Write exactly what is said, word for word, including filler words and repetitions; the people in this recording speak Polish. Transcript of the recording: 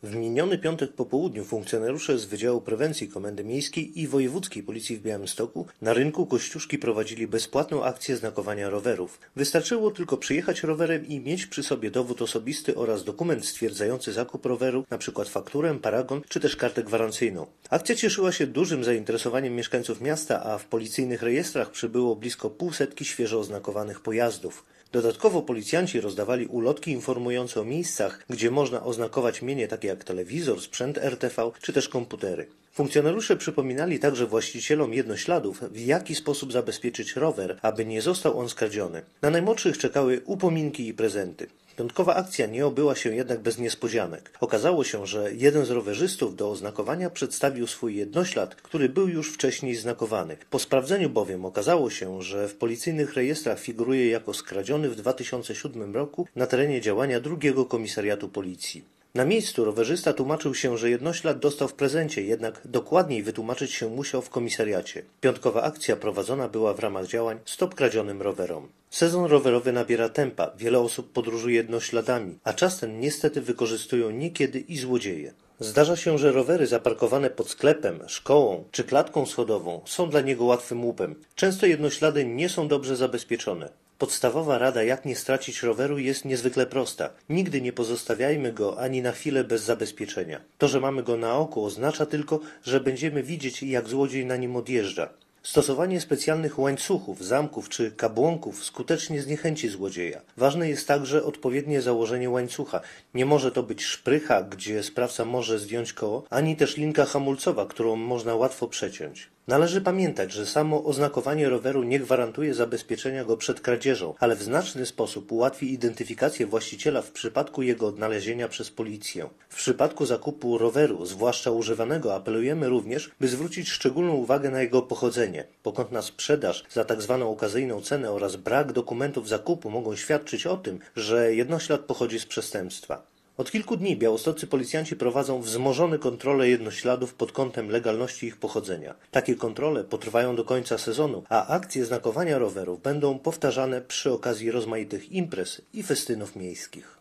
W miniony piątek po południu funkcjonariusze z Wydziału Prewencji Komendy Miejskiej i Wojewódzkiej Policji w Białymstoku na rynku Kościuszki prowadzili bezpłatną akcję znakowania rowerów. Wystarczyło tylko przyjechać rowerem i mieć przy sobie dowód osobisty oraz dokument stwierdzający zakup roweru, np. fakturę, paragon czy też kartę gwarancyjną. Akcja cieszyła się dużym zainteresowaniem mieszkańców miasta, a w policyjnych rejestrach przybyło blisko półsetki świeżo oznakowanych pojazdów. Dodatkowo policjanci rozdawali ulotki informujące o miejscach, gdzie można oznakować mienie takie jak telewizor, sprzęt R T V czy też komputery. Funkcjonariusze przypominali także właścicielom jednośladów, w jaki sposób zabezpieczyć rower, aby nie został on skradziony. Na najmłodszych czekały upominki i prezenty. Piątkowa akcja nie obyła się jednak bez niespodzianek. Okazało się, że jeden z rowerzystów do oznakowania przedstawił swój jednoślad, który był już wcześniej znakowany. Po sprawdzeniu bowiem okazało się, że w policyjnych rejestrach figuruje jako skradziony w dwa tysiące siódmym roku na terenie działania drugiego komisariatu policji. Na miejscu rowerzysta tłumaczył się, że jednoślad dostał w prezencie, jednak dokładniej wytłumaczyć się musiał w komisariacie. Piątkowa akcja prowadzona była w ramach działań Stop kradzionym rowerom. Sezon rowerowy nabiera tempa, wiele osób podróżuje jednośladami, a czas ten niestety wykorzystują niekiedy i złodzieje. Zdarza się, że rowery zaparkowane pod sklepem, szkołą czy klatką schodową są dla niego łatwym łupem. Często jednoślady nie są dobrze zabezpieczone. Podstawowa rada, jak nie stracić roweru, jest niezwykle prosta. Nigdy nie pozostawiajmy go ani na chwilę bez zabezpieczenia. To, że mamy go na oku, oznacza tylko, że będziemy widzieć, jak złodziej na nim odjeżdża. Stosowanie specjalnych łańcuchów, zamków czy kabłonków skutecznie zniechęci złodzieja. Ważne jest także odpowiednie założenie łańcucha. Nie może to być szprycha, gdzie sprawca może zdjąć koło, ani też linka hamulcowa, którą można łatwo przeciąć. Należy pamiętać, że samo oznakowanie roweru nie gwarantuje zabezpieczenia go przed kradzieżą, ale w znaczny sposób ułatwi identyfikację właściciela w przypadku jego odnalezienia przez policję. W przypadku zakupu roweru, zwłaszcza używanego, apelujemy również, by zwrócić szczególną uwagę na jego pochodzenie. Pokątna sprzedaż za tzw. okazyjną cenę oraz brak dokumentów zakupu mogą świadczyć o tym, że jednoślad pochodzi z przestępstwa. Od kilku dni białostoccy policjanci prowadzą wzmożone kontrole jednośladów pod kątem legalności ich pochodzenia. Takie kontrole potrwają do końca sezonu, a akcje znakowania rowerów będą powtarzane przy okazji rozmaitych imprez i festynów miejskich.